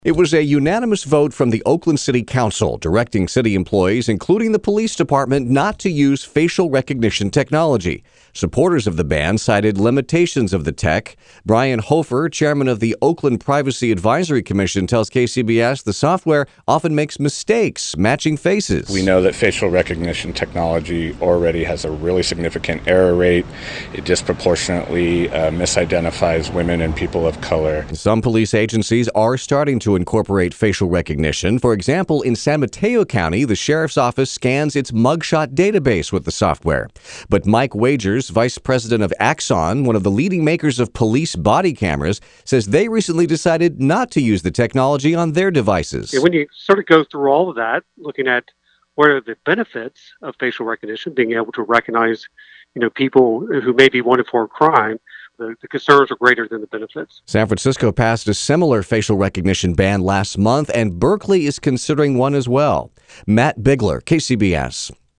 It was a unanimous vote from the Oakland City Council directing city employees, including the police department, not to use facial recognition technology. Supporters of the ban cited limitations of the tech. Brian Hofer, chairman of the Oakland Privacy Advisory Commission, tells KCBS the software often makes mistakes matching faces. We know that facial recognition technology already has a really significant error rate. It disproportionately misidentifies women and people of color. Some police agencies are starting to incorporate facial recognition. For example, in San Mateo County, the sheriff's office scans its mugshot database with the software. But Mike Wagers, vice president of Axon, one of the leading makers of police body cameras, says they recently decided not to use the technology on their devices. When you sort of go through all of that, looking at what are the benefits of facial recognition, being able to recognize, people who may be wanted for a crime, the concerns are greater than the benefits. San Francisco passed a similar facial recognition ban last month, and Berkeley is considering one as well. Matt Bigler, KCBS.